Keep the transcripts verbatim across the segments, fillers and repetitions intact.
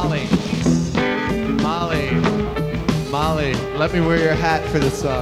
Molly. Molly. Molly, let me wear your hat for this song.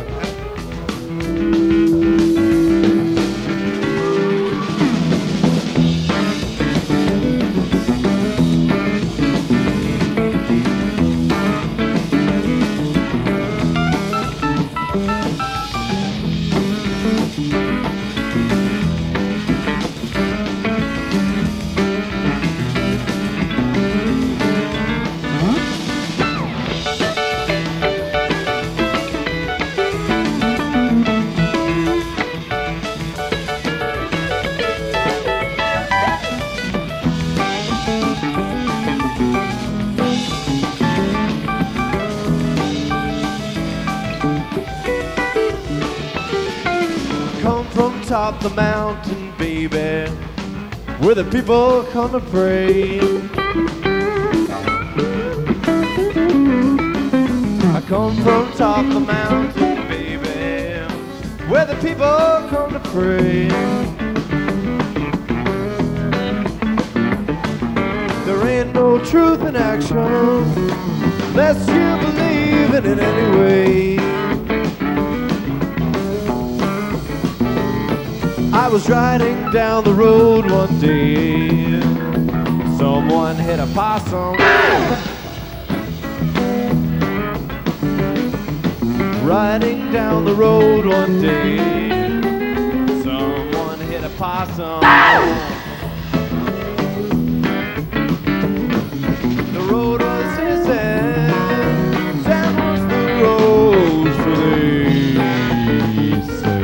Top the mountain, baby, where the people come to pray. I come from top the mountain, baby, where the people come to pray. There ain't no truth in action unless you believe in it anyway. I was riding down the road one day, someone hit a possum. Riding down the road one day, someone hit a possum. The road was his end, sand was the road, so they say.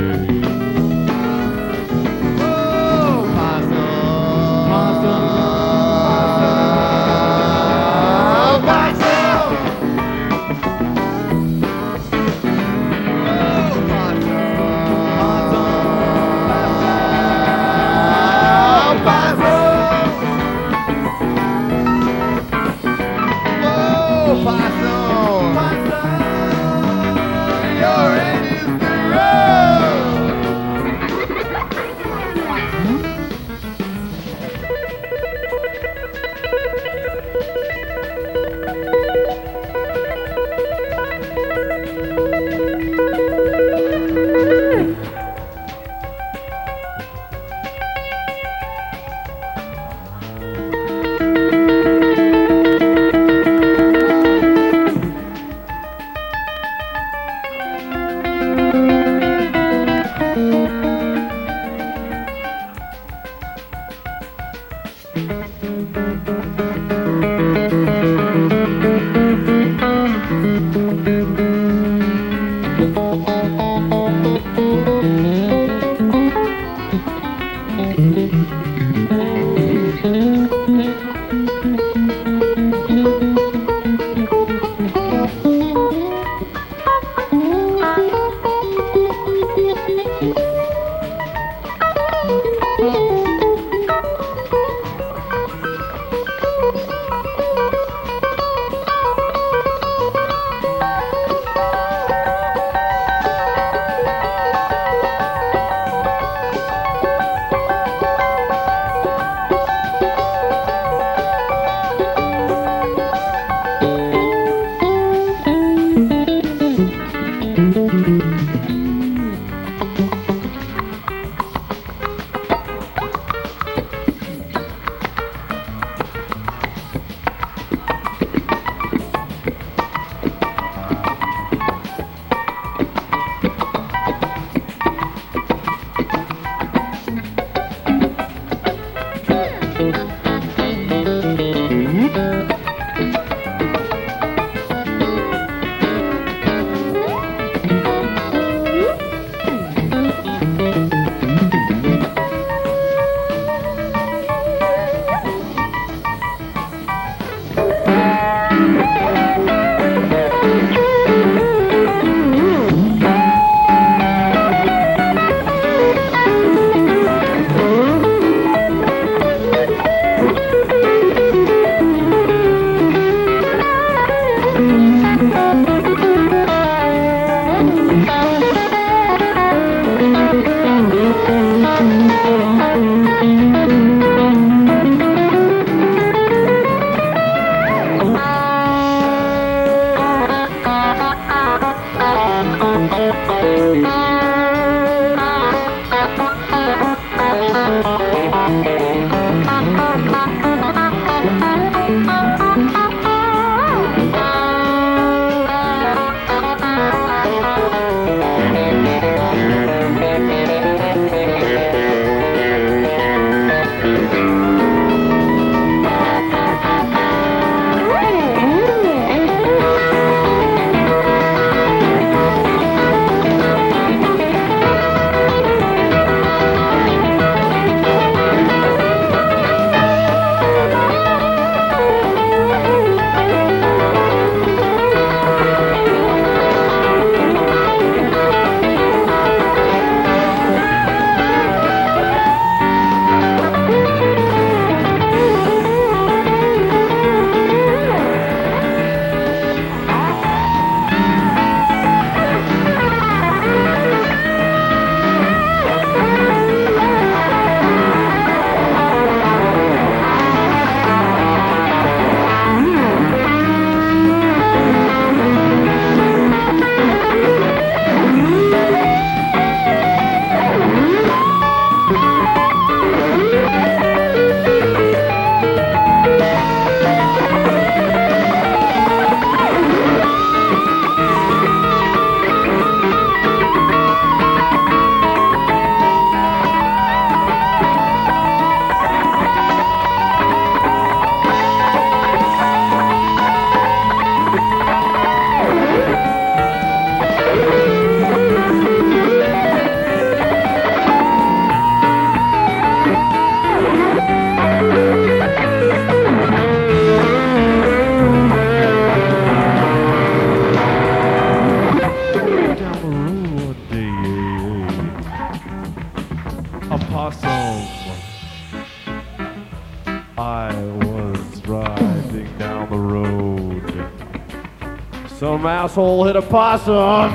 I was riding down the road. Some asshole hit a possum.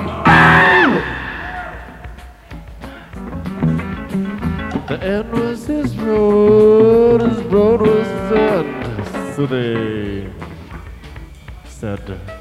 The end was his road, his road was his end. So they said,